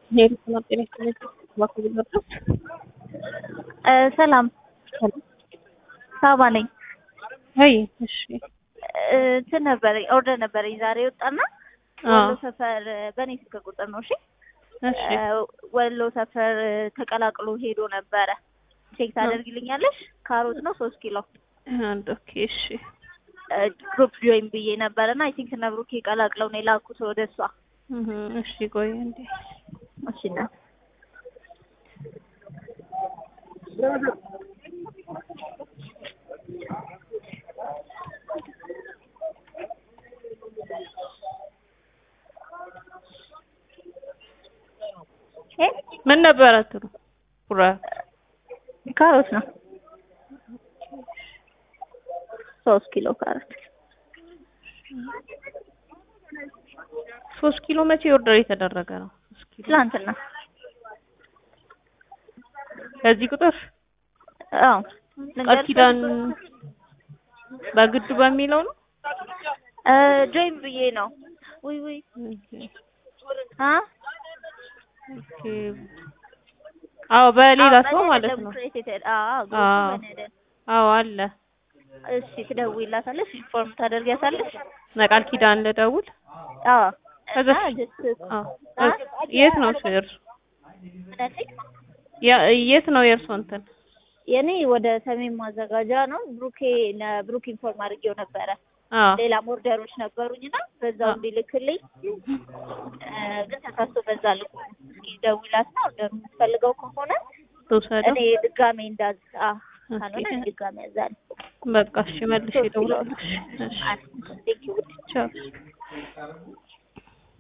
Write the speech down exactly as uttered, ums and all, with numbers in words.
ሄሎ ሰላም ጤና ይስጥልኝ። እባክዎ ቢመጡ። ሰላም ሳባ ነኝ። አይ እሺ እንትን ነበረኝ ኦርደር ነበረኝ ዛሬ ወጣና ወሎ ሰፈር በኔ ስልክ ቁጥር ነው። እሺ እሺ ወሎ ሰፈር ተቀላቅሎ ሄዶ ነበረ። ቼክ ታደርግልኛለሽ? ካሮት ነው ሶስት ኪሎ። አንድ ኦኬ እሺ ግሩፕ ጆይን ብዬ ነበርና አይ ቲንክ ነብሩክ ይቀላቅለው ነው የላኩት ወደሷ። እህ እሺ ቆይ እንዴ እሺ ና ምን ነበር አትሩ ቁራ ካሮት ነው ሶስት ኪሎ ካሮት። ሶስት ኪሎ መቼ ኦርደር የተደረገ ነው? ትላንትና ከዚህ ቁጥር አዎ ቃል ኪዳን በግድ በሚለው ነው እ ጆይን ብዬ ነው። ውይ ውይ አ ኦኬ አዎ በሌላ ሰው ማለት ነው። አዎ አዎ አለ። እሺ ትደውይላታለሽ? ኢንፎርም ታደርጊያታለሽ? ለቃል ኪዳን ልደውል? አዎ ከዛ የት ነው እርሱ? ያ የት ነው የእርሱ እንትን? የኔ ወደ ሰሜን ማዘጋጃ ነው። ብሩኬ ብሩክ ኢንፎርም አድርጌው ነበረ። አዎ ሌላ ኦርደሮች ነበሩኝና በዛው እንዲልክልኝ ግን ተሳስቶ በዛ ልኩ። እስኪ ደውይላትና ኦርደር የምትፈልገው ከሆነ ተወሰደው እኔ ድጋሜ እንዳዝ አ ካልሆነ ድጋሜ ያዛል። በቃ እሺ መልሼ እደውላለሁ። እሺ ቻው